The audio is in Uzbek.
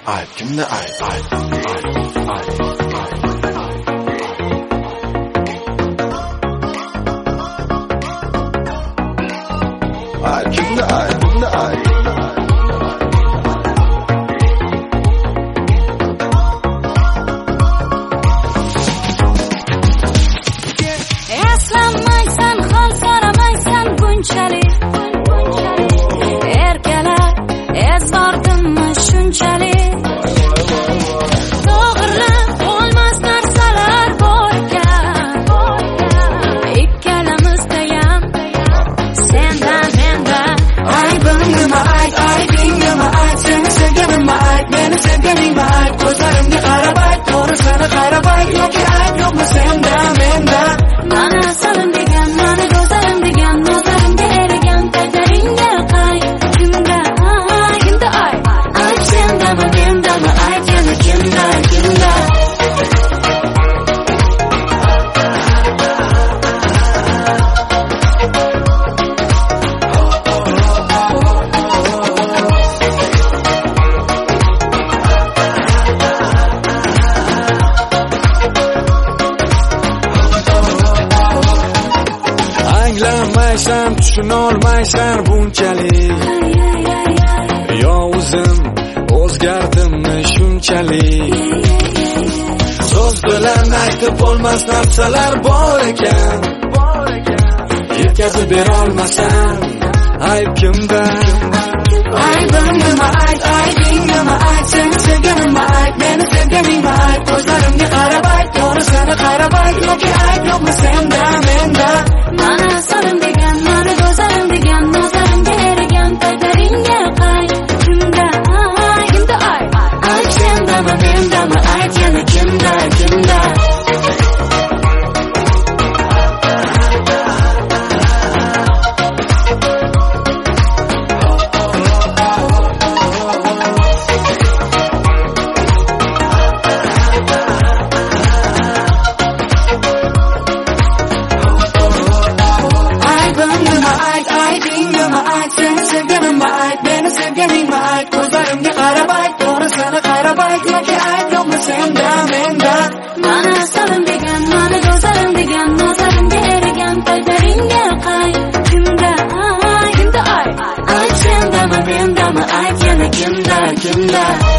kimda Eslanmaysan, hol so'ramaysan bunchalik. Erkalar ezbordimmi shunchalik. To'g'rilab bo'lmas narsalar bor ekan. Ikkalaimizdayam sendan mendan. Aybim nima ayt, aybing nima ayt, seni sevganimni ayt, meni sevganingni ayt, ko'zlarimga qarab ayt, to'g'risini qarab ayt, yoki ayb yo'qmi senda menda. Mana salim degan, mana go'zalim degan, nazarimga erigan qadaringga qay. Kimda ay, ayt sendami mendami, ayt yana kimda. Anglamaysan, tushunolmaysan bunchalik. Yo o'zim o'zgardimmi shunchalik. So'z bilan aytib bo'lmas narsalar bor ekan. Yetkazib bera olmasam, ayb kimda? Aybim nima ayt, aybing nima ayt, seni sevganimni ayt, meni sevganingni ayt, ko'zlarimga qarab ayt, to'g'risini qarab ayt, yoki ayb yo'qmi senda menda. Mana salim degan, mana go'zalim degan, nazarimga erigan qadaringga qay. Kimda ay, ayt sendami mendami, ayt yana kimda. Sevganingni ayt, ko'zlarimga qarab ayt, to'g'risini qarab ayt, yoki ayb yo'qmi senda menda. Mana salim degan, mana go'zalim degan, nazarimga erigan qadaringga qay. Kimda ay, ayt sendami mendami, ayt yana kimda.